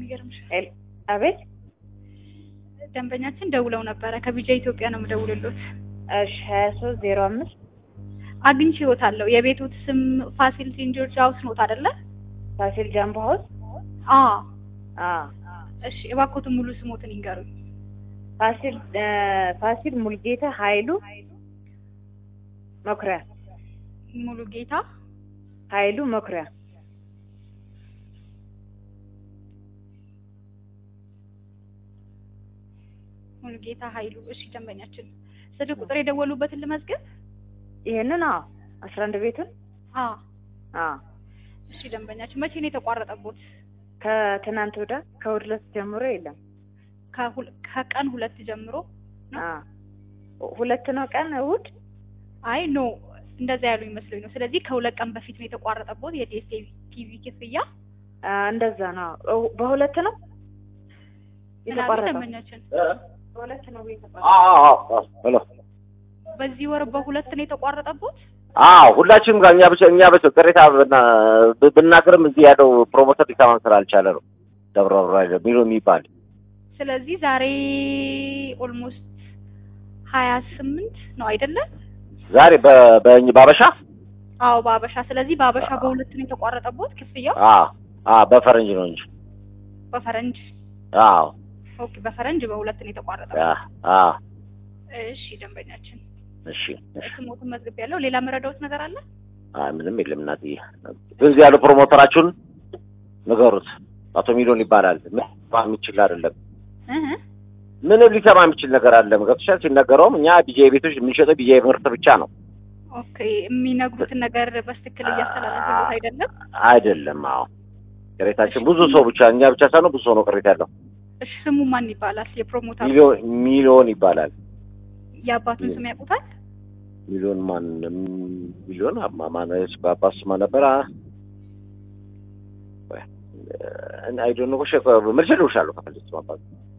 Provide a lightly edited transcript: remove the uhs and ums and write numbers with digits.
የሚገርምሽ አቤት ደንበኛችን ደውለው ነበር ከቢጃ ኢትዮጵያ ነው የምደውልልዎት እሺ 2305 አግኝቼዎታለሁ የቤቱት ስም ፋሲል ሴንት ጆርጅ ሃውስ ነው አይደለ ፋሲል ጃምቦ ሃውስ እሺ እባክዎትን ሙሉ ስሞትን ይንገሩኝ ፋሲል ሙሉጌታ ኃይሉ መኩሪያ ሙሉጌታ ኃይሉ መኩሪያ ሙሉጌታ ኃይሉ እሺ ደንበኛችን ስልክ ቁጥር የደወሉበትን ልመዝገብ ይሄንን 11 ቤቱን እሺ ደንበኛችን መቼ ነው የተቋረጠቦት ከትናንት ወዲያ ከሁለት ጀምሮ የለም ከቀን 2 ጀምሮ ሁለት ነው ቀን እሑድ አይ ኖ እንደዛ ያሉ ይመስለኝ ነው ስለዚህ ከሁለት ቀን በፊት ነው የተቋረጠቦት የዲኤስቲቪ ክፍያ እንደዛ ነው በሁለት ነው የተቋረጠው ደንበኛችን በሁለት ነው የተቋረጠው ሄሎ በዚህ ወር በሁለት ነው የተቋረጠቦት ሁላችንም ጋር እኛ ብቻ ቅሬታ ብናገርም እዚህ ያለው ፕሮሞተር ሊሰማን ስላልቻለ ነው ደብረ ብርሃን ቢሮ የሚባል ስለዚህ ዛሬ ኦልሞስት 28 ነው አይደለ ዛሬ በአበሻ በአበሻ ስለዚህ በአበሻ በሁለት ነው የተቋረጠቦት ክፍያው በፈረንጅ ነው እንጂ በፈረንጅ ኦኬ በፈረንጅ በሁለት ነው የተቋረጠው እሺ ደንበኛችን እሺ ስሞቱን መዝግብ ያለው ሌላ መረዳውት ነገር አለ ምንም የለም እናትዬ ግን ያለው ፕሮሞተራችሁን ንገሩት አቶ ሚሊዮን ይባላል ምን የሚችል አይደለም ምን ሊሰማ የሚችል ነገር አለ ገብቶሻል ሲነገረውም እኛ ቢጄ ቤቶች የምንሸጠው ቢጄ ምርት ብቻ ነው ኦኬ የሚነግሩት ነገር በትክክል እያስተላለፉት አይደለም ቅሬታችን ብዙ ሰው ብቻ እኛ ብቻ ሳይሆን ብዙ ሰው ነው ቅሬታ ያለው እሺ ስሙ ማን ይባላል የፕሮሞተር ሚሊዮን ይባላል የአባቱን ስም ያውቁታል ሚሊዮን ማነስ ባባስ ማነበራ አይ ዶንት ኖ ሸፈ ምርሽል ውሻለሁ ከፈልስ ማባስ